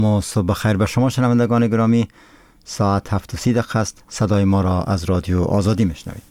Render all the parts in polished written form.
صبح بخیر به شما شنوندگان گرامی. ساعت 7:30 است. صدای ما را از رادیو آزادی میشنوید.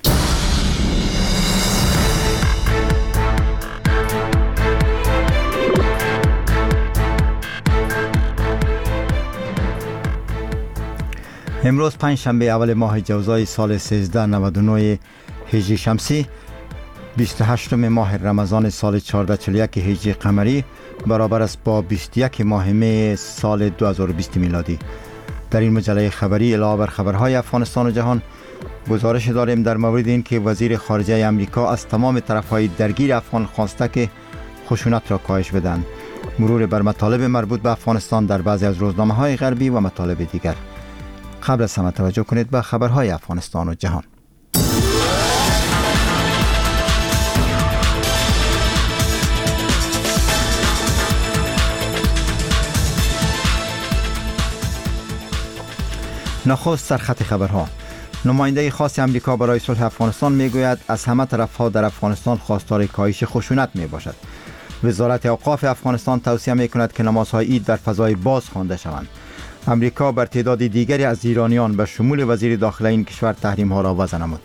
امروز پنجشنبه اول ماه جوزای سال 1399 هجری شمسی، 28 ماه رمضان سال 1441 هجری قمری، برابر است با 21 ماه می سال 2020 میلادی. در این مجله خبری علاوه بر خبرهای افغانستان و جهان، گزارش داریم در مورد این که وزیر خارجه امریکا از تمام طرفهای درگیر افغان خواسته که خشونت را کاهش بدهند. مرور بر مطالب مربوط به افغانستان در بعضی از روزنامه‌های غربی و مطالب دیگر. قبل از همه توجه کنید به خبرهای افغانستان و جهان. نخست سرخط خبرها. نماینده خاص امریکا برای صلح افغانستان میگوید از همه طرفها در افغانستان خواستار کاهش خشونت می باشد. وزارت اوقاف افغانستان توصیه می کند که نمازهای عید در فضای باز خوانده شوند. امریکا بر تعداد دیگری از ایرانیان به شمول وزیر داخله این کشور تحریم ها را وضع نمود.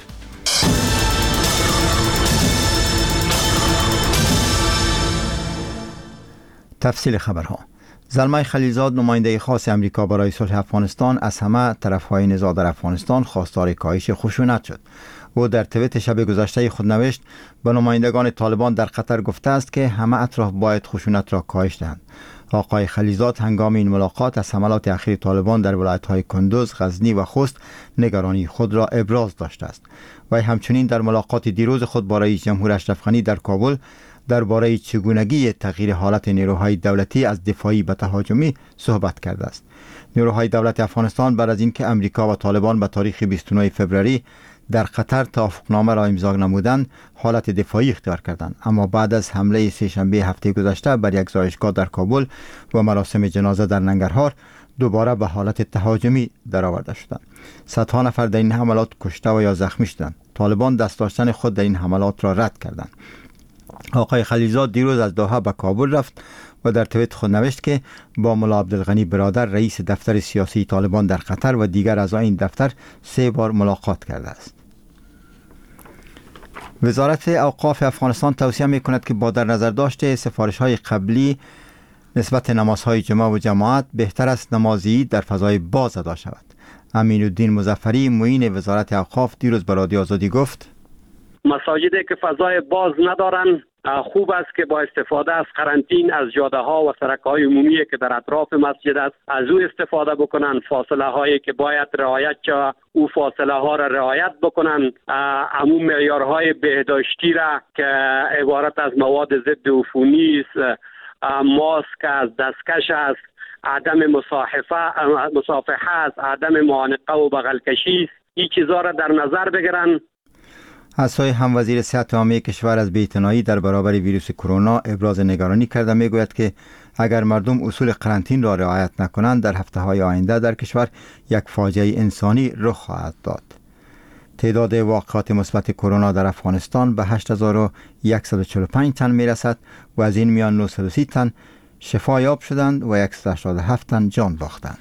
تفصیل خبرها. زلمه خلیلزاد، نماینده خاص امریکا برای صلح افغانستان، از همه طرفهای نزاع در افغانستان خواستار کاهش خشونت شد. او در توییت شب گذشته خود نوشت به نمایندگان طالبان در قطر گفته است که همه اطراف باید خشونت را کاهش دهند. آقای خلیلزاد هنگام این ملاقات از حملات اخیر طالبان در ولایت‌های کندوز، غزنی و خوست نگرانی خود را ابراز داشته است. و همچنین در ملاقات دیروز خود با رئیس جمهور اشرف غنی در کابل درباره چگونگی تغییر حالت نیروهای دولتی از دفاعی به تهاجمی صحبت کرده است. نیروهای دولت افغانستان بعد از اینکه امریکا و طالبان به تاریخ 29 فوریه در قطر توافقنامه را امضا نمودند، حالت دفاعی اختیار کردند، اما بعد از حمله سه‌شنبه هفته گذشته بر یک زایشگاه در کابل و مراسم جنازه در ننگرهار دوباره به حالت تهاجمی درآورده شدند. صدها نفر در این حملات کشته و یا زخمی شدند. طالبان دست داشتن خود در این حملات را رد کردند. آقای خلیلزاد دیروز از دوحه به کابل رفت و در توییت خود نوشت که با ملا عبدالغنی برادر، رئیس دفتر سیاسی طالبان در قطر و دیگر اعضای این دفتر 3 بار ملاقات کرده است. وزارت اوقاف افغانستان توصیه می کند که با در نظر داشت سفارش‌های قبلی نسبت نمازهای جمعه و جماعت، بهتر است نماز عید در فضای باز ادا شود. امین الدین مظفری، معین وزارت اوقاف، دیروز به رادیو آزادی گفت مساجدی که فضای باز ندارن خوب است که با استفاده از قرنطین از جاده ها و سرک های عمومی که در اطراف مسجد است از او استفاده بکنن. فاصله هایی که باید رعایت شود او فاصله ها را رعایت بکنن. عموم معیارهای بهداشتی را که عبارت از مواد ضد عفونی است، ماسک است، دستکش است، عدم مصافحه است، عدم معانقه و بغل کشی است، این چیزا را در نظر بگیرن. از سوی هم وزیر صحت عامه کشور از بی‌اعتنایی در برابر ویروس کرونا ابراز نگرانی کرده. میگوید که اگر مردم اصول قرنطین را رعایت نکنند در هفته‌های آینده در کشور یک فاجعه انسانی رخ خواهد داد. تعداد واقعات مثبت کرونا در افغانستان به 8145 تن میرسد و از این میان 930 تن شفا یاب شدند و 187 تن جان باختند.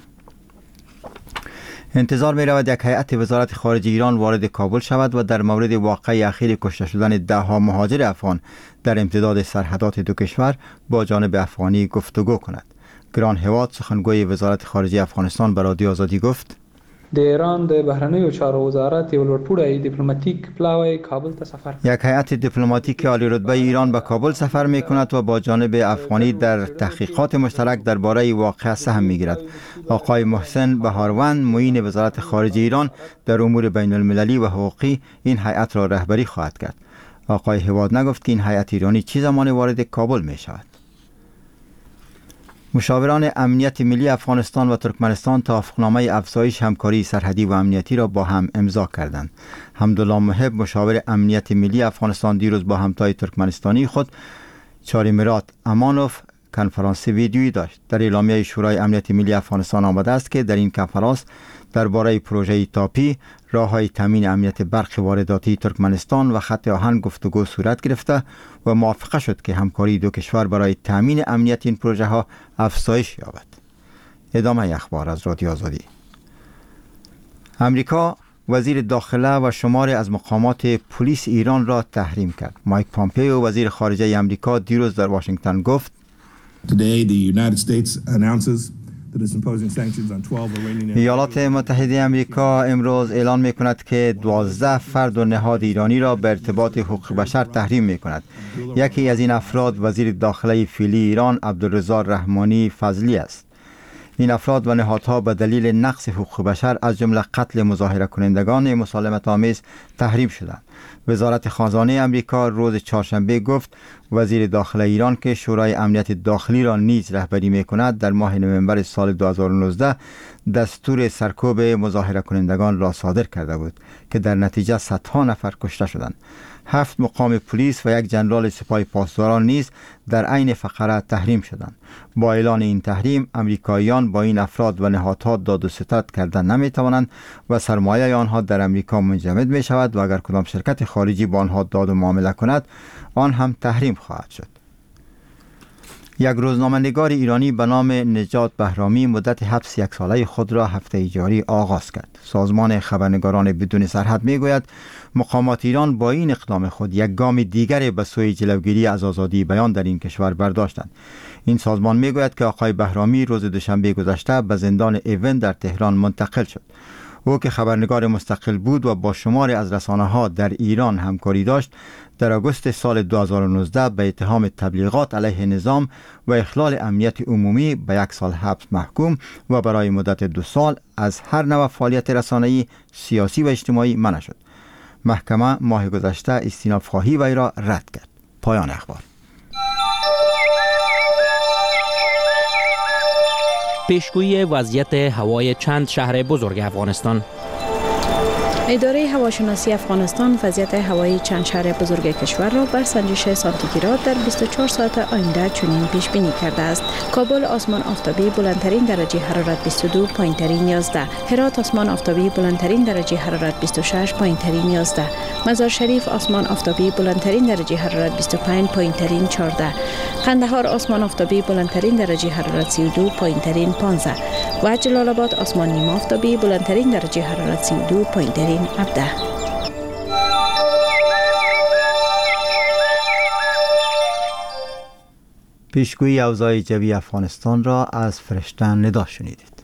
انتظار می رود یک هیئت وزارت خارجه ایران وارد کابل شود و در مورد واقعه اخیر کشته شدن 10 مهاجر افغان در امتداد سرحدات دو کشور با جانب افغانی گفتگو کند. گران هواد، سخنگوی وزارت خارجه افغانستان، به رادیو آزادی گفت د ایران د بهرنیو چارو وزارت یو لوړپوړی دیپلماتیک پلاوی کابل ته سفر. یک هیئت دیپلماتیک عالی رتبه ایران به کابل سفر می کند و با جانب افغانی در تحقیقات مشترک درباره واقعه سهم می گیرد. آقای محسن بهاروند، معین وزارت خارجه ایران در امور بین المللی و حقوقی، این هیئت را رهبری خواهد کرد. آقای هواد نگفت که این هیئت ایرانی چه زمان وارد کابل می شود. مشاوران امنیت ملی افغانستان و ترکمنستان توافقنامه افزایش همکاری سرحدی و امنیتی را با هم امضا کردند. حمدالله محب، مشاور امنیت ملی افغانستان، دیروز با همتای ترکمنستانی خود چاریمرات امانوف کنفرانس ویدیویی داشت. در اعلامیه شورای امنیت ملی افغانستان آمده است که در این کنفرانس درباره پروژه تاپی، راه‌های تامین امنیت برق وارداتی ترکمنستان و خط آهن گفتگو صورت گرفته و موافقه شد که همکاری دو کشور برای تامین امنیت این پروژه ها افزایش یابد. ادامه اخبار از رادیو آزادی. امریکا وزیر داخله و شماری از مقامات پلیس ایران را تحریم کرد. مایک پامپئو وزیر خارجه امریکا دیروز در واشنگتن گفت ایالات متحده امریکا امروز اعلان می کند که 12 فرد و نهاد ایرانی را به ارتباط حقوق بشر تحریم می کند. یکی از این افراد وزیر داخله فعلی ایران عبدالرضا رحمانی فضلی است. این افراد و نهادها به دلیل نقض حقوق بشر از جمله قتل مظاهره کنندگان مسالمت آمیز تحریم شدند. وزارت خزانه امریکا روز چهارشنبه گفت وزیر داخله ایران که شورای امنیت داخلی را نیز رهبری می کند در ماه نوامبر سال 2019 دستور سرکوب مظاهره کنندگان را صادر کرده بود که در نتیجه صدها نفر کشته شدند. 7 مقام پلیس و یک جنرال سپاه پاسداران نیز در عین فقره تحریم شدند. با اعلان این تحریم امریکاییان با این افراد و نهادها داد و ستد کردن نمی توانند و سرمایه آنها در امریکا منجمد می شود و اگر کدام شرکت خارجی با آنها داد و معامله کند آن هم تحریم خواهد شد. یک روزنامه‌نگار ایرانی به نام نجات بهرامی مدت حبس 1 ساله خود را هفته جاری آغاز کرد. سازمان خبرنگاران بدون سرحد میگوید مقامات ایران با این اقدام خود یک گام دیگر به سوی جلوگیری از آزادی بیان در این کشور برداشتند. این سازمان میگوید که آقای بهرامی روز دوشنبه گذشته به زندان ایون در تهران منتقل شد. او که خبرنگار مستقل بود و با شماری از رسانه‌ها در ایران همکاری داشت، در آگوست سال 2019 به اتهام تبلیغات علیه نظام و اخلال امنیت عمومی به 1 سال حبس محکوم و برای مدت 2 سال از هر نوع فعالیت رسانه‌ای، سیاسی و اجتماعی منع شد. محکمه ماه گذشته استیناف خواهی وی را رد کرد. پایان اخبار. پیشگویی وضعیت هوای چند شهر بزرگ افغانستان. اداره هواشناسی افغانستان وضعیت هوایی چند شهر بزرگ کشور را بر سنجش سانتیگراد در 24 ساعت آینده چنین پیش بینی کرده است. کابل آسمان آفتابی بلندترین درجه حرارت 22 پایینترین 11. هرات آسمان آفتابی بلندترین درجه حرارت 26 پایینترین 11. مزار شریف آسمان آفتابی بلندترین درجه حرارت 25 پایینترین 14. قندهار آسمان آفتابی بلندترین درجه حرارت 32 پایینترین 15 و جلال آباد آسمان نیم آفتابی بلندترین درجه حرارت 32 پایینترین 17. پیشگویی اوضاع جوی افغانستان را از فرشته ندا شنیدید.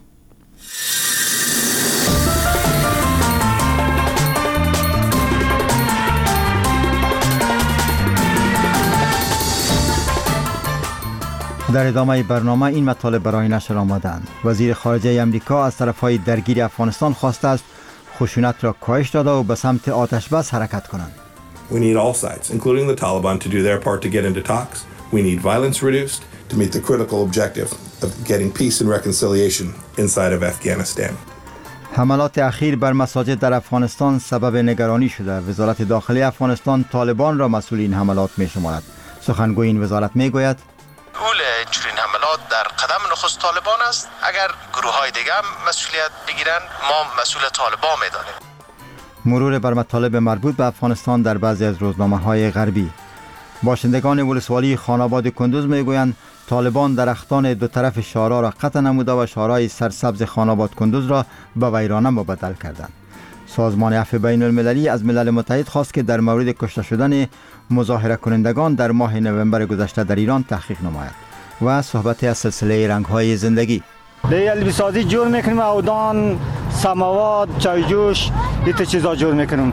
در ادامه برنامه این مطالب برای نشر آمدند. وزیر خارجه امریکا از طرفهای درگیر افغانستان خواسته است خشونت را کاهش داده و به سمت آتش بس حرکت کنند. We need all sides, including the Taliban, to do their part to get into talks. We need violence reduced to meet the critical objective of getting peace and reconciliation inside of Afghanistan. حملات اخیر بر مساجد در افغانستان سبب نگرانی شده. وزارت داخلی افغانستان طالبان را مسئول این حملات می شمارد. سخنگوی این وزارت می گوید اول چنین حملات در قدم نخست طالبان است. اگر گروه های دیگه هم مسئولیت بگیرن ما مسئول طالبان میدانیم. مرور بر مطالب مربوط به افغانستان در بعضی از روزنامه‌های غربی. باشندگان ولسوالی خاناباد کندوز میگویند طالبان درختان دو طرف شارع را قطع نموده و شارع سرسبز خاناباد کندوز را به ویرانه مبدل کردند. سازمان عفو بین المللی از ملل متحد خواست که در مورد کشته شدن مظاهره کنندگان در ماه نوامبر گذشته در ایران تحقیق نماید. و صحبت از سلسله رنگ‌های زندگی. البی سازی جور میکنیم، اودان، سماوات، چایجوش، این چیزا جور میکنیم.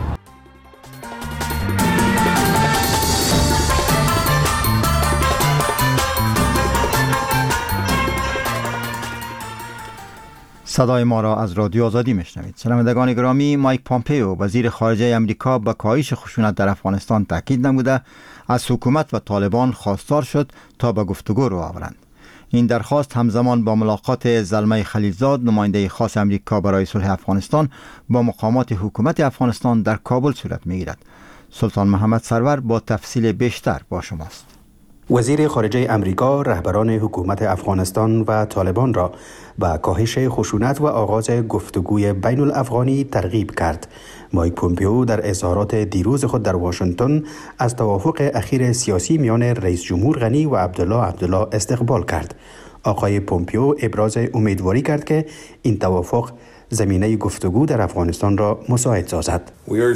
صدای ما را از رادیو آزادی میشنوید. شنوندگان گرامی، مایک پامپئو وزیر خارجه امریکا به کاهش خشونت در افغانستان تاکید نموده از حکومت و طالبان خواستار شد تا به گفتگو رو آورند. این درخواست همزمان با ملاقات زلمه خلیلزاد نماینده خاص امریکا برای صلح افغانستان با مقامات حکومت افغانستان در کابل صورت میگیرد. سلطان محمد سرور با تفصیل بیشتر با شماست. وزیر خارجه امریکا رهبران حکومت افغانستان و طالبان را به کاهش خشونت و آغاز گفتگوی بین الافغانی ترغیب کرد. مایک پومپئو در اظهارات دیروز خود در واشنگتن از توافق اخیر سیاسی میان رئیس جمهور غنی و عبدالله استقبال کرد. آقای پومپیو ابراز امیدواری کرد که این توافق زمینه گفتگو در افغانستان را مساعد سازد.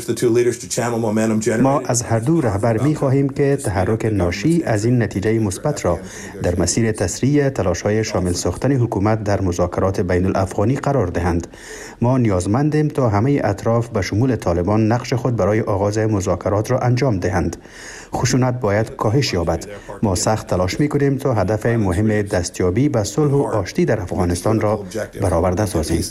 ما از هر دو رهبر می خواهیم که تحرک ناشی از این نتیجه مثبت را در مسیر تسریع تلاش‌های شامل ساختن حکومت در مذاکرات بین الافغانی قرار دهند. ما نیازمندیم تا همه اطراف به شمول طالبان نقش خود برای آغاز مذاکرات را انجام دهند. خشونت باید کاهش یابد. ما سخت تلاش می‌کنیم تا هدف مهم دستیابی به صلح و آشتی در افغانستان را برآورده سازیم.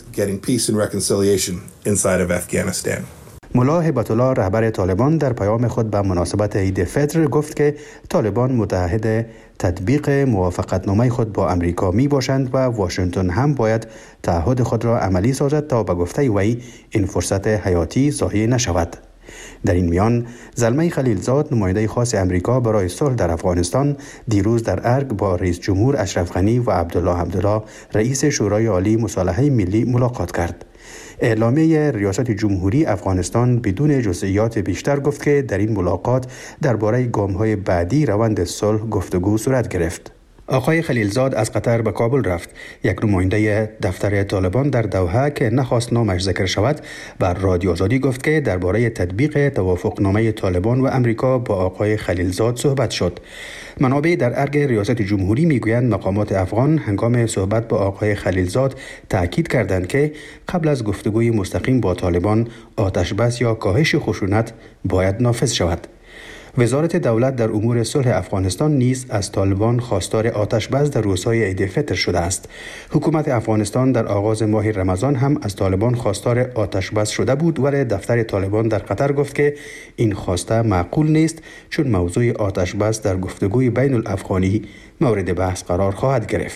ملا هبت الله رهبر طالبان در پیام خود به مناسبت عید فطر گفت که طالبان متعهد تطبیق موافقتنامه خود با امریکا می باشند و واشنگتن هم باید تعهد خود را عملی سازد تا به گفته وی این فرصت حیاتی ضایع نشود. در این میان زلمه خلیلزاد نماینده خاص امریکا برای صلح در افغانستان دیروز در ارگ با رئیس جمهور اشرف غنی و عبدالله رئیس شورای عالی مصالحه ملی ملاقات کرد. اعلامیه ریاست جمهوری افغانستان بدون جزئیات بیشتر گفت که در این ملاقات درباره گام‌های بعدی روند صلح گفتگو صورت گرفت. آقای خلیلزاد از قطر به کابل رفت. یک نماینده دفتر طالبان در دوحه که نخواست نامش ذکر شود بر رادیو آزادی گفت که درباره تطبیق توافقنامه طالبان و امریکا با آقای خلیلزاد صحبت شد. منابع در ارگ ریاست جمهوری میگویند مقامات افغان هنگام صحبت با آقای خلیلزاد تاکید کردند که قبل از گفتگوی مستقیم با طالبان آتش بس یا کاهش خشونت باید نافذ شود. وزارت دولت در امور صلح افغانستان نیز از طالبان خواستار آتش بس در روزهای عید فطر شده است. حکومت افغانستان در آغاز ماه رمضان هم از طالبان خواستار آتش بس شده بود، ولی دفتر طالبان در قطر گفت که این خواسته معقول نیست چون موضوع آتش بس در گفتگوی بین الافغانی مورد بحث قرار خواهد گرفت.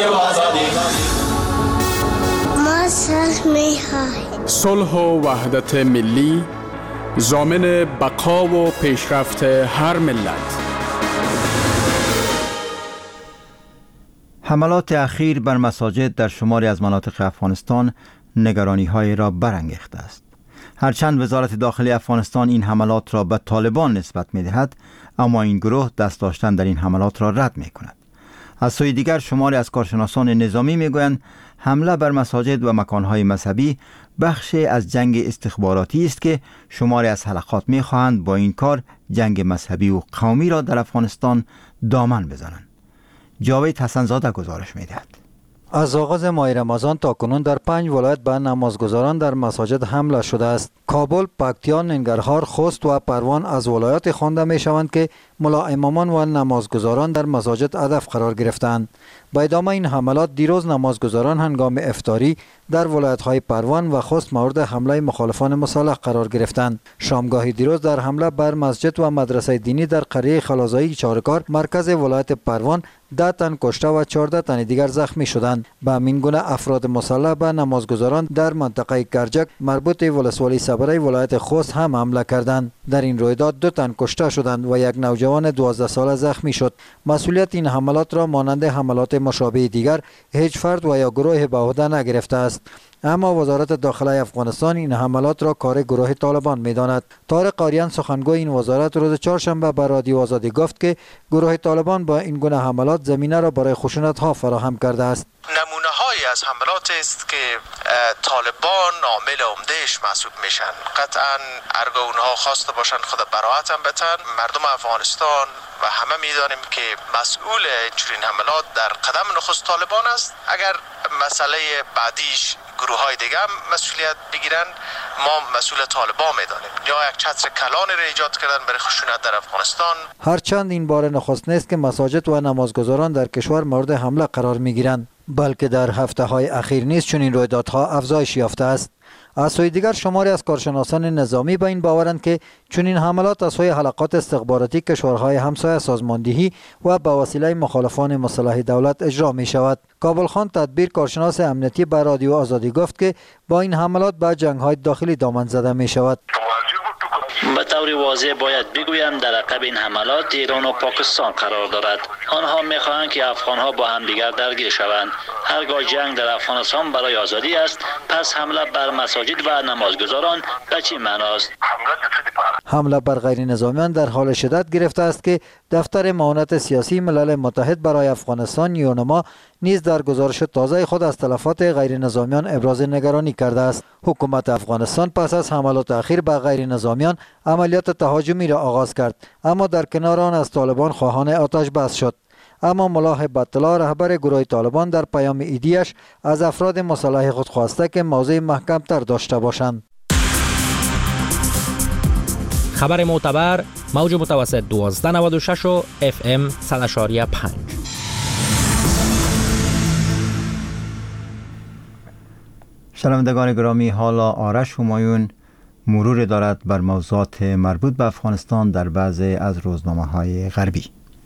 صلح و وحدت ملی ضامن بقا و پیشرفت هر ملت. حملات اخیر بر مساجد در شماری از مناطق افغانستان نگرانی‌های را برانگیخته است. هرچند وزارت داخلی افغانستان این حملات را به طالبان نسبت می‌دهد، اما این گروه دست داشتن در این حملات را رد می‌کند. از سوی دیگر شماری از کارشناسان نظامی می‌گویند حمله بر مساجد و مکان‌های مذهبی بخشی از جنگ استخباراتی است که شماری از حلقات می‌خواهند با این کار جنگ مذهبی و قومی را در افغانستان دامن بزنند. جاوید حسن‌زاده گزارش می‌دهد. از آغاز ماه رمضان تا کنون در 5 ولایت به نمازگزاران در مساجد حمله شده است. کابل، پکتیا، ننگرهار، خوست و پروان از ولایات خوانده می شوند که ملا امامان و نمازگزاران در مساجد هدف قرار گرفتند. با ادامه این حملات دیروز نمازگزاران هنگام افطاری در ولایت‌های پروان و خوست مورد حمله مخالفان مسلح قرار گرفتند. شامگاه دیروز در حمله بر مسجد و مدرسه دینی در قریه خلازایی چارکار مرکز ولایت پروان 10 تن کشته و 14 تن دیگر زخمی شدند. به همین گونه افراد مسلح به نمازگزاران در منطقه کرجک مربوط ولسوالی صبری ولایت خوست هم حمله کردند. در این رویداد 2 تن کشته شدند و یک نوجوان 12 ساله زخمی شد. مسئولیت این حملات را مانند حملات مشابه دیگر هیچ فرد و یا گروه به عهده نگرفته است. اما وزارت داخلی افغانستان این حملات را کار گروه طالبان می‌داند. طارق آریان سخنگوی این وزارت روز چهارشنبه به رادیو آزادی گفت که گروه طالبان با این گونه حملات زمینه را برای خشونت‌ها فراهم کرده است. نمونه‌هایی از حملات است که طالبان عامل عمده‌اش محسوب میشن. قطعاً ارگاه اونها خواسته باشند خود براءت هم بتن. مردم افغانستان و همه می‌دانیم که مسئول چنین حملات در قدم نخست طالبان است. اگر مسئله بعدیش گروه‌های دیگه هم مسئولیت بگیرن، ما مسئول طالبان می‌دانیم. یا یک چتر کلان را ایجاد کردن برای خشونت در افغانستان. هرچند این بار نخست نیست که مساجد و نمازگزاران در کشور مورد حمله قرار می‌گیرند، بلکه در هفته‌های اخیر نیز چنین رویدادها افزایش یافته است. از سوی دیگر شماری از کارشناسان نظامی به این باورند که چنین حملات از سوی حلقات استخباراتی کشورهای همسایه سازماندهی و به وسیله مخالفان مسلح دولت اجرا می شود. کابل خان تدبیر کارشناس امنیتی به رادیو آزادی گفت که با این حملات به جنگ‌های داخلی دامن زده می شود. به طور واضح باید بگویم در عقب این حملات ایران و پاکستان قرار دارد. آنها می‌خواهند که افغان‌ها با همدیگر درگیر شوند. هرگاه جنگ در افغانستان برای آزادی است، پس حمله بر مساجد و نمازگزاران به چه معناست؟ حمله بر غیر نظامیان در حال شدت گرفته است که دفتر معاونت سیاسی ملل متحد برای افغانستان یونما نیز در گزارش تازه خود از تلفات غیر نظامیان ابراز نگرانی کرده است. حکومت افغانستان پس از حملات اخیر بر غیر نظامیان عملیات تهاجمی را آغاز کرد، اما در کنار آن از طالبان خواهان آتش بس شد. اما ملا هیبت الله رهبر گروه طالبان در پیام ایدیش از افراد مسلح خود خواسته که موضع محکم تر داشته باشند. خبر معتبر موج متوسط 1296 و FM 100.5. شنوندگان گرامی، حالا آرش همایون مرور دارد بر موضوعات مربوط به افغانستان در بعضی از روزنامه‌های غربی.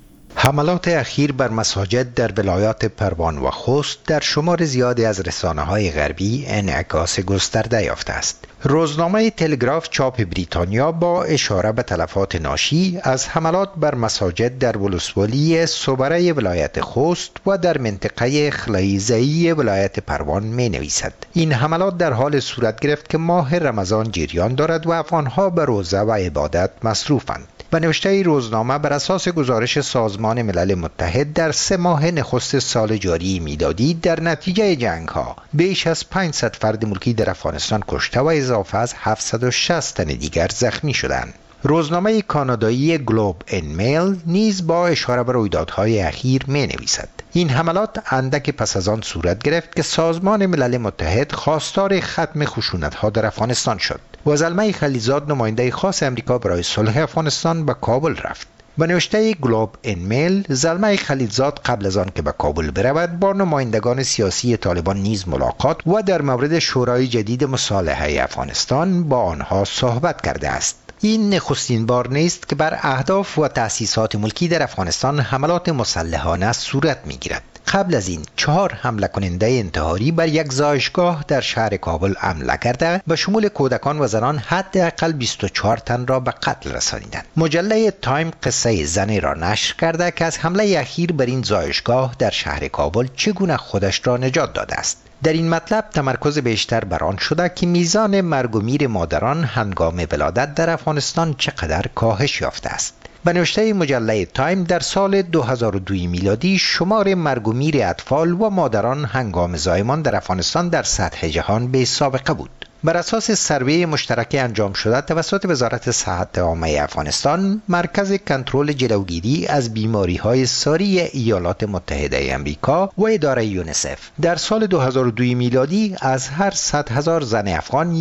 حملات اخیر بر مساجد در ولایات پروان و خوست در شمار زیادی از رسانه‌های غربی انعکاس گسترده یافته است. روزنامه تلگراف چاپ بریتانیا با اشاره به تلفات ناشی از حملات بر مساجد در ولسوالی صبره ولایت خوست و در منطقه خلیزه‌ای ولایت پروان می نویسد: این حملات در حال صورت گرفت که ماه رمضان جریان دارد و افغانها به روزه و عبادت مصروفند. به نوشته روزنامه بر اساس گزارش سازمان ملل متحد در 3 ماه نخست سال جاری میلادی در نتیجه جنگ‌ها بیش از 500 فرد ملکی در افغانستان کشته و اضافه از 760 تن دیگر زخمی شدند. روزنامه کانادایی گلوب ان میل نیز با اشاره به رویدادهای اخیر می نویسد: این حملات اندک پس از آن صورت گرفت که سازمان ملل متحد خواستار ختم خشونت‌ها در افغانستان شد و زلمه خلیزاد نماینده خاص امریکا برای صلح افغانستان به کابل رفت. به نوشته گلوب ان میل، زلمه خلیزاد قبل از آن که به کابل برود با نمایندگان سیاسی طالبان نیز ملاقات و در مورد شورای جدید مصالحه افغانستان با آنها صحبت کرده است. این نخستین بار نیست که بر اهداف و تأسیسات ملکی در افغانستان حملات مسلحانه صورت می‌گیرد. قبل از این 4 حمله کننده انتحاری بر یک زایشگاه در شهر کابل حمله کرده به شمول کودکان و زنان حداقل 24 تن را به قتل رسانیدند. مجله تایم قصه زنی را نشر کرده که از حمله اخیر بر این زایشگاه در شهر کابل چگونه خودش را نجات داده است. در این مطلب تمرکز بیشتر بر آن شده که میزان مرگ و میر مادران هنگام ولادت در افغانستان چقدر کاهش یافته است. به نوشته مجله تایم در سال 2002 میلادی شمار مرگ و میر اطفال و مادران هنگام زایمان در افغانستان در سطح جهان بی سابقه بود. بر اساس سروی مشترک انجام شده توسط وزارت صحت عامه افغانستان، مرکز کنترل جلوگیری از بیماری‌های ساری ایالات متحده آمریکا و اداره یونیسف در سال 2002 میلادی از هر 100,000 زن افغان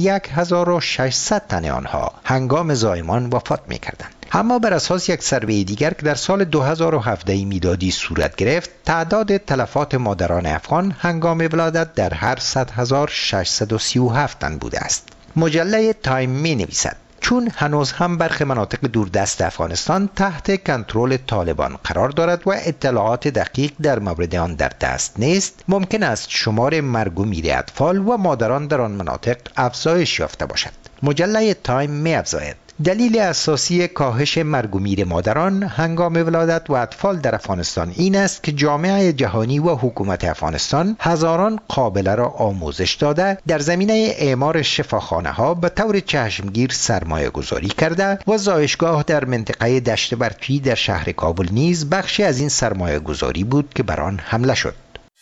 1600 تن آنها هنگام زایمان وفات می‌کردند. اما بر اساس یک سروی دیگر که در سال 2017 میلادی صورت گرفت، تعداد تلفات مادران افغان هنگام ولادت در هر 100,000 637 تن بوده است. مجله تایم می نویسد: چون هنوز هم برخی مناطق دوردست افغانستان تحت کنترل طالبان قرار دارد و اطلاعات دقیق در مورد آن در دست نیست، ممکن است شمار مرگ و میر اطفال و مادران در آن مناطق افزایش یافته باشد. مجله تایم می افزاید: دلیل اساسی کاهش مرگ و میر مادران هنگام ولادت و اطفال در افغانستان این است که جامعه جهانی و حکومت افغانستان هزاران قابله را آموزش داده در زمینه اعمار شفاخانه ها به طور چشمگیر سرمایه گذاری کرده و زایشگاه در منطقه دشت برکی در شهر کابل نیز بخشی از این سرمایه گذاری بود که بر آن حمله شد.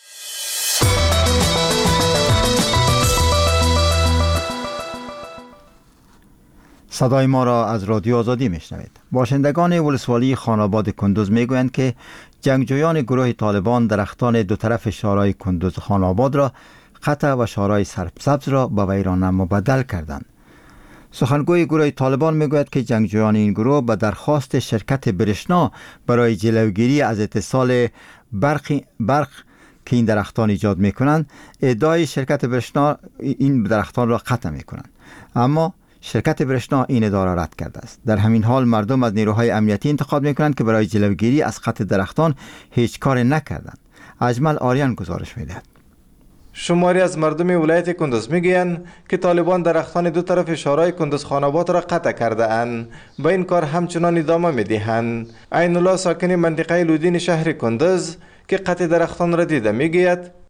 صدای ما را از رادیو آزادی میشنوید. باشندگان ولسوالی خاناباد کندوز میگویند که جنگجویان گروه طالبان درختان دو طرف شارع کندوز خاناباد را قطع و شارع سرسبز را به ویرانه مبدل کردند. سخنگوی گروه طالبان میگوید که جنگجویان این گروه به درخواست شرکت برشنا برای جلوگیری از اتصال برق که این درختان ایجاد میکنند، ادعای شرکت برشنا این درختان را قطع میکنند، اما شرکت برشنا این ادعا را رد کرده است. در همین حال مردم از نیروهای امنیتی انتقاد میکنند که برای جلوگیری از قطع درختان هیچ کار نکردند. اجمل آریان گزارش میدهد. شماری از مردم ولایت کندوز میگویند که طالبان درختان دو طرف شارع کندوز خاناباد را قطع کرده اند و این کار همچنان ادامه میدهند. عین الله ساکن منطقه لودین شهر کندوز که قطع درختان را دیده میگوید: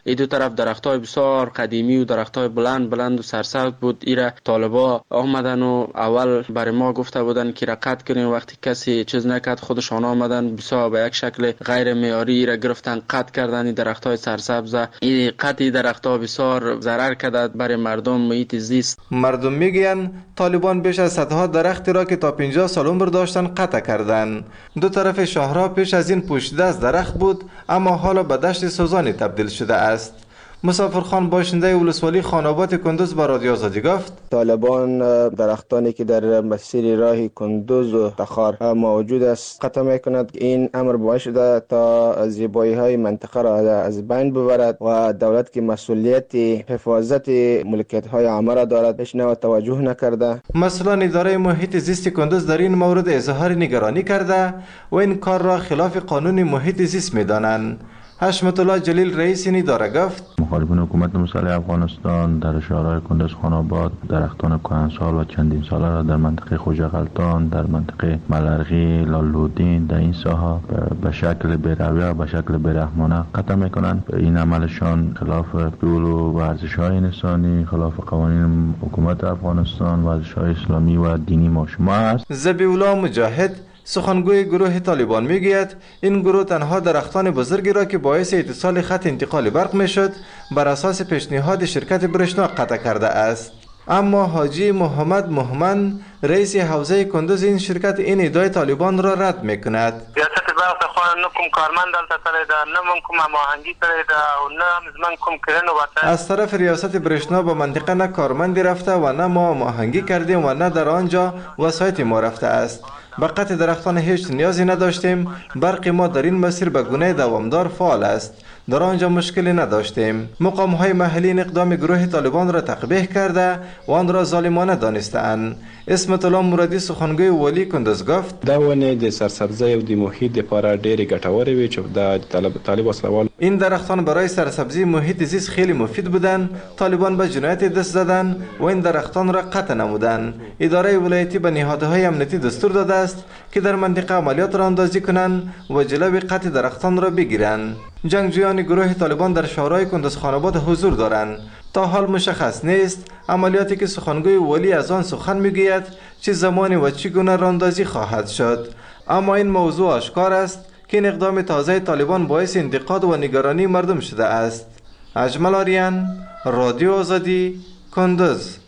این دو طرف درختای بسیار قدیمی و درختای بلند و سرسبز بود. ایرا طالبا آمدن و اول برای ما گفته بودن که قطع کنیم. وقتی کسی چیز نکرد خودشان آمدن بسیار به یک شکل غیر معیاری را گرفتن، قطع کردن. این درختای سرسبز این قطع درختها بسیار ضرر کرد برای مردم، محیط زیست. مردم میگن طالبان بیش از صدها درختی را که تا 50 سال عمر داشتن قطع کردند. دو طرف شهرها پیش از این پوشیده از درخت بود، اما حالا به دشت سوزانی تبدیل شده است. مسافرخان باشنده ولسوالی خاناباد کندوز با رادیو آزادی گفت طالبان درختانی که در مسیر راه کندوز و تخار موجود است قطع میکند. این امر باعث شده تا زیبایی های منطقه را از بین ببرد و دولت که مسئولیت حفاظت ملکیت های عامه را دارد بهش توجه نکرده. مثلا اداره محیط زیست کندوز در این مورد اظهار نگرانی کرده و این کار را خلاف قانون محیط زیست میدانند. حشمت الله جلیل رئیس این اداره گفت مخالفین حکومت مسلح افغانستان در شهرهای کندوز خاناباد درختان کهنسال و چندین ساله را در منطقه خوجه غلطان، در منطقه ملرغی، لالودین در این ساحه به شکل بی‌رویه و به شکل بی‌رحمانه قطع میکنند. این عملشان خلاف اصول و ورزش‌های انسانی، خلاف قوانین حکومت افغانستان، ورزش‌های اسلامی و دینی ما شما است. ذبیح‌الله مجاهد سخنگوی گروه طالبان میگوید این گروه تنها درختان بزرگی را که باعث اتصال خط انتقال برق میشد بر اساس پیشنهاد شرکت برشنا قطع کرده است. اما حاجی محمد مهمن رئیس حوزه کندوز این شرکت این ادعای طالبان را رد میکند. ریاست برق خو نه کوم کارمند دلته کړی دا نه من کوم هماهنګي کړی دا او نه من کوم کړنو وته. از طرف ریاست برشنا به منطقه نه کارمندی رفته و نه ما هماهنگی کردیم و نه در آنجا وسایط ما رفته است. به قطع درختان هیچ نیازی نداشتیم. برق ما در این مسیر به گونه دوامدار فعال است. در آنجا مشکلی نداشتیم. مقام های محلی این اقدام گروه طالبان را تقبیح کرده و آن را ظالمانه دانسته‌اند. اسمت الله مرادی سخنگوی والی کندوز گفت دا ونه د سرسبزی او د محیط لپاره ډېرې ګټورې وي چې د طالب وسلوال این درختان برای سرسبزی محیط زیست خیلی مفید بودند. طالبان به جنایت دست زدند و این درختان را قطع نمودند. اداره ولایتی به نهادهای امنیتی دستور داده است که در منطقه عملیات را اندازی کنند و جلوی قطع درختان را بگیرند. جنگجویان گروه طالبان در شهرهای کندوز خاناباد حضور دارند. تا حال مشخص نیست عملیاتی که سخنگوی ولی از آن سخن میگوید چه زمانی و چگونه راندازی خواهد شد. اما این موضوع آشکار است که این اقدام تازه طالبان باعث انتقاد و نگرانی مردم شده است. اجمل آریان، رادیو آزادی، کندوز.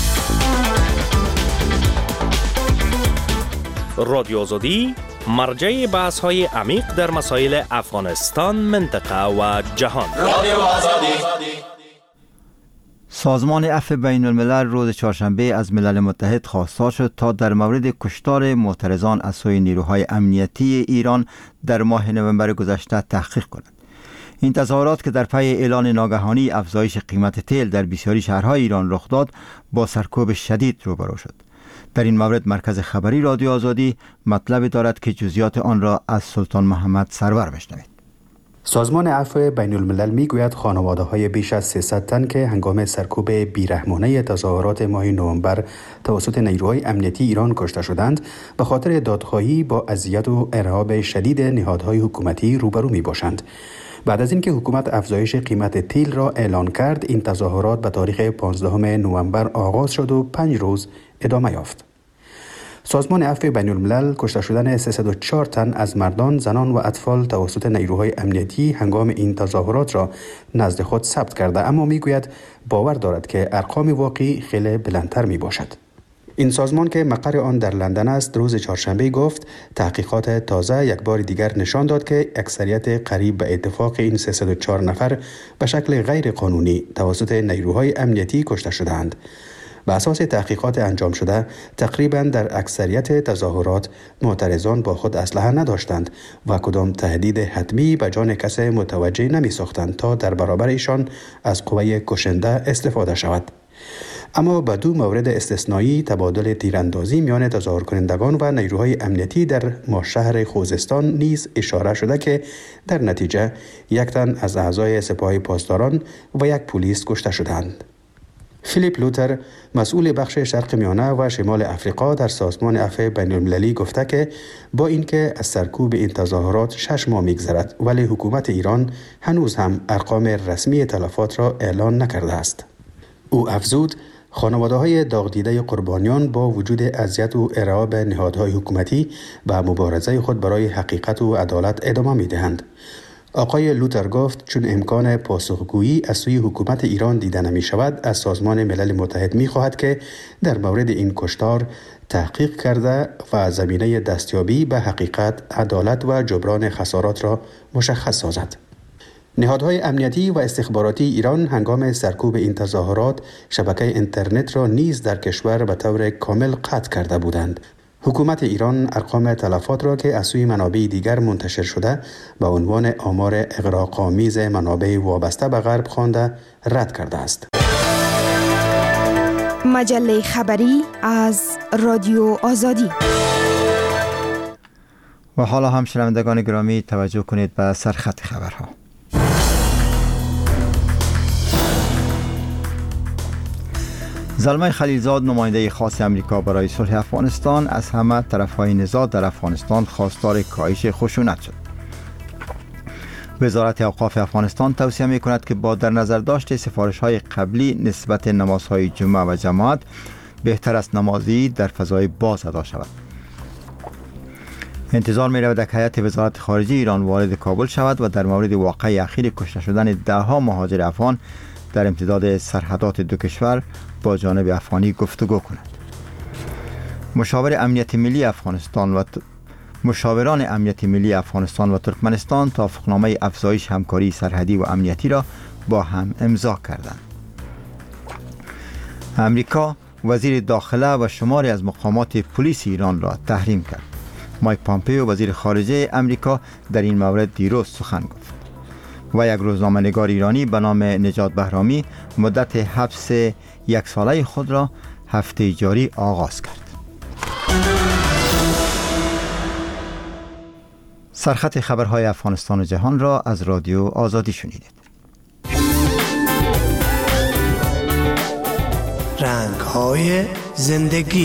رادیو آزادی مرجع بحث های عمیق در مسائل افغانستان، منطقه و جهان. رادیو آزادی. سازمان عفو بین الملل روز چهارشنبه از ملل متحد خواستار شد تا در مورد کشتار معترضان از سوی نیروهای امنیتی ایران در ماه نوامبر گذشته تحقیق کند. این تظاهرات که در پی اعلان ناگهانی افزایش قیمت تیل در بسیاری شهرهای ایران رخ داد، با سرکوب شدید روبرو شد. در این مورد مرکز خبری رادیو آزادی مطلب دارد که جزئیات آن را از سلطان محمد سرور بشنوید. سازمان عفو بین الملل میگوید خانواده‌های بیش از 300 تن که هنگام سرکوب بیرحمانه تظاهرات ماه نوامبر توسط نیروهای امنیتی ایران کشته شدند به خاطر دادخواهی با اذیت و ارهاب شدید نهادهای حکومتی روبرو میباشند. بعد از اینکه حکومت افزایش قیمت تیل را اعلان کرد، این تظاهرات به تاریخ 15 نوامبر آغاز شد و 5 روز ادامه یافت. سازمان عفو بین الملل کشته شدن 304 تن از مردان، زنان و اطفال توسط نیروهای امنیتی هنگام این تظاهرات را نزد خود ثبت کرده، اما میگوید باور دارد که ارقام واقعی خیلی بلندتر می باشد. این سازمان که مقر آن در لندن است روز چهارشنبه گفت تحقیقات تازه یک بار دیگر نشان داد که اکثریت قریب به اتفاق این 304 نفر به شکل غیر قانونی توسط نیروهای امنیتی کشته شدند. به اساس تحقیقات انجام شده تقریباً در اکثریت تظاهرات معترضان با خود اسلحه نداشتند و کدام تهدید حتمی به جان کسی متوجه نمی ساختند تا در برابر ایشان از قوه کشنده استفاده شود. اما به 2 مورد استثنایی تبادل تیراندازی میان تظاهر کنندگان و نیروهای امنیتی در شهر خوزستان نیز اشاره شده که در نتیجه 1 تن از اعضای سپاه پاسداران و 1 پلیس کشته شدند. فیلیپ لوتر مسئول بخش شرق میانه و شمال افریقا در سازمان عفو بین‌المللی گفته که با اینکه از سرکوب این تظاهرات 6 ماه می‌گذرد ولی حکومت ایران هنوز هم ارقام رسمی تلفات را اعلان نکرده است. او افزود خانواده‌های داغ-دیده قربانیان با وجود اذیت و ارعاب نهادهای حکومتی و مبارزه خود برای حقیقت و عدالت ادامه می‌دهند. آقای لوتر گفت چون امکان پاسخگویی از سوی حکومت ایران دیده نمی شود، از سازمان ملل متحد می خواهد که در مورد این کشتار تحقیق کرده و زمینه دستیابی به حقیقت، عدالت و جبران خسارات را مشخص سازد. نهادهای امنیتی و استخباراتی ایران هنگام سرکوب این تظاهرات شبکه اینترنت را نیز در کشور به طور کامل قطع کرده بودند. حکومت ایران ارقام تلفات را که از سوی منابع دیگر منتشر شده به عنوان آمار اغراق‌آمیز منابع وابسته به غرب خوانده رد کرده است. مجله خبری از رادیو آزادی. و حالا هم شنوندگان گرامی توجه کنید به سرخط خبرها. زلمه خلیلزاد نماینده خاص امریکا برای صلح افغانستان از همه طرفهای نزاع در افغانستان خواستار کاهش خشونت شد. وزارت اوقاف افغانستان توصیه می کند که با در نظر داشت سفارش‌های قبلی نسبت نمازهای جمعه و جماعت بهتر است نمازی در فضای باز ادا شود. انتظار می رود که هیئت وزارت خارجه ایران وارد کابل شود و در مورد واقعه اخیر کشته شدن ده‌ها مهاجر افغان در امتداد سرحدات دو کشور با جانب افغانی گفتگو کند. مشاوران امنیت ملی افغانستان و ترکمنستان توافقنامه افزایش همکاری سرحدی و امنیتی را با هم امضا کردند. امریکا وزیر داخله و شماری از مقامات پلیس ایران را تحریم کرد. مایک پامپیو وزیر خارجه امریکا در این مورد دیروز سخن گفت. و یک روزنامه‌نگار ایرانی به نام نجات بهرامی مدت حبس 1 ساله خود را هفته جاری آغاز کرد. سرخط خبرهای افغانستان و جهان را از رادیو آزادی شنیدید. رنگ‌های زندگی.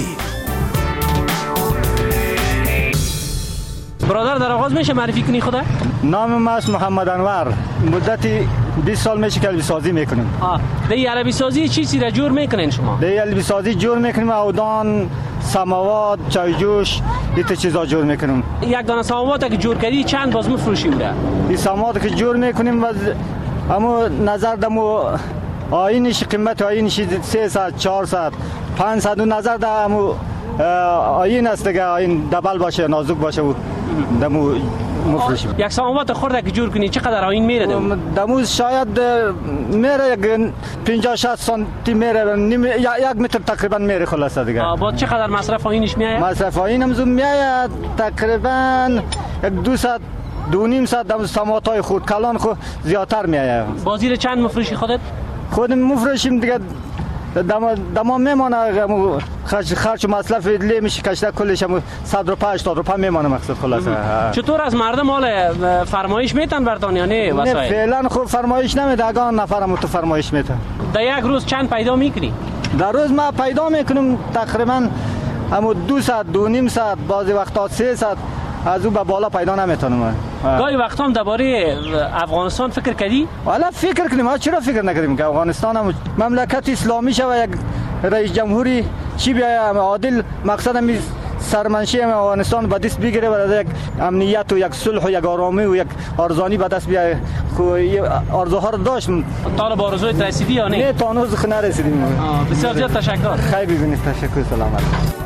برادر در آغاز میشه معرفی کنی خدا؟ نام من است محمد انور. مدتی 20 سال میشه که البی سازی میکنیم. دی البی سازی چیزی را جور میکنین شما؟ دی البی سازی جور میکنیم، اودان، سماوات، چای جوش، این چیزا جور میکنیم. یک دانه سماوات که جور کردی چند باز میفروشی اون را؟ این سماوات که جور میکنیم و اما نظر دمو آینش قیمت آینش 300 400 500 نظر دمو آین است دیگه، آین دبل باشه نازک باشه و دمو مفروشیم. یک سماوات خورده که جور کنی چقدر آین میره دمو؟ شاید میره 50 60 سانتی میره، یک متر تقریبا میره خلاصه دیگه. با چقدر مصرف آینش میآید؟ مصرف آین هم میآید تقریبا 200 2.5 ساعت دم سماوات خود کلان خود زیادتر میآید. بازی چند مفروشی خودت؟ خودم مفروشیم دیگه، دما میمانه خرج و مصرف لی میشه کشته کلش هم 100 روپیه 80 روپیه میمانه مقصد خلاصه. چطور از مردم حال فرمایش میتن برتان یا نه وسایل؟ نه فعلا خوب فرمایش نمیده، اگه نفرم تو فرمایش میده. در یک روز چند پیدا میکنی؟ در روز ما پیدا میکنم تقریبا همو 200 2.5 ساعت، بعضی وقتا 300 از او به بالا پیدا نمیتونم. گاهی وقتا هم درباره افغانستان فکر کردی؟ والا فکر کنیم، چرا فکر نکردیم که افغانستان هم مملکت اسلامی شوه، یک رئیس جمهوری چی بیاید عادل، مقصد هم سرمنشی افغانستان به دست بگیره و یک امنیت و یک صلح و یک آرامی و یک ارزانی به دست بیاره. آرزوها رو داشتم. طالب آرزویت رسیدی یا نه؟ نه تا هنوز نرسیدیم. بسیار زیاد تشکر. خیلی ببینید، تشکر، سلامت.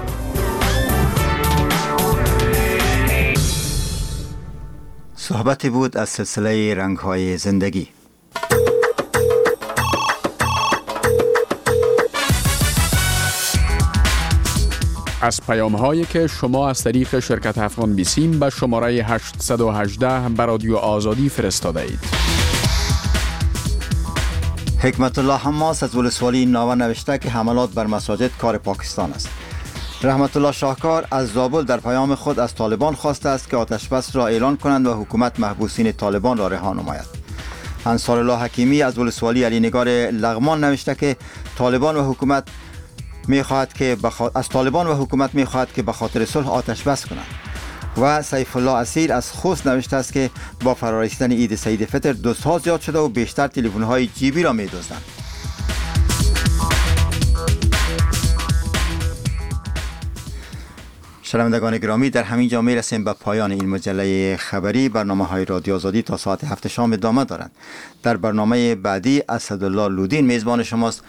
صحبتی بود از سلسله رنگ‌های زندگی. از پیام‌هایی که شما از طریق شرکت افغان بیسیم به شماره 818 به رادیو آزادی فرستاده اید. حکمت الله حماس از ولسوالی ناوه نوشته که حملات بر مساجد کار پاکستان است. رحمت الله شاهکار از زابل در پیام خود از طالبان خواسته است که آتش بس را اعلان کنند و حکومت محبوسین طالبان را رها نماید. انصارالله حکیمی از ولسوالی علی نگار لغمان نوشته که طالبان و حکومت میخواهد که به خاطر صلح آتش بس کنند. و سیف الله اسیر از خوست نوشته است که با فرارسیدن عید سعید فطر دزدها زیاد شده و بیشتر تلفن‌های جیبی را می‌دزدند. شنوندگان گرامی، در همین جا میرسیم به پایان این مجله خبری. برنامه‌های رادیو آزادی تا ساعت 7 شام ادامه دارند. در برنامه بعدی اسدالله لودین میزبان شماست.